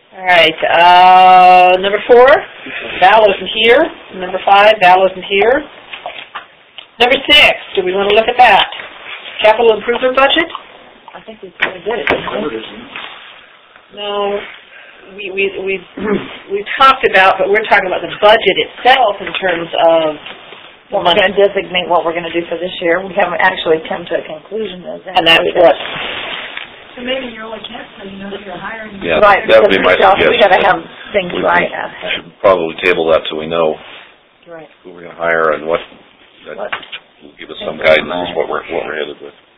All right, number 4, Val isn't here. Number 5, Val isn't here. Number 6, do we want to look at that? Capital improvement budget? I think we pretty good at it. No, we talked about, but we're talking about the budget itself in terms of what we're going to designate, what we're going to do for this year. We haven't actually come to a conclusion of that. And that's what. So maybe you're only can't say, if you're hiring. Yeah, right, that would be my suggestion. We got to have things right. Should probably table that so we know right. who we're going to hire and what. That will give us some guidance as what we're headed with.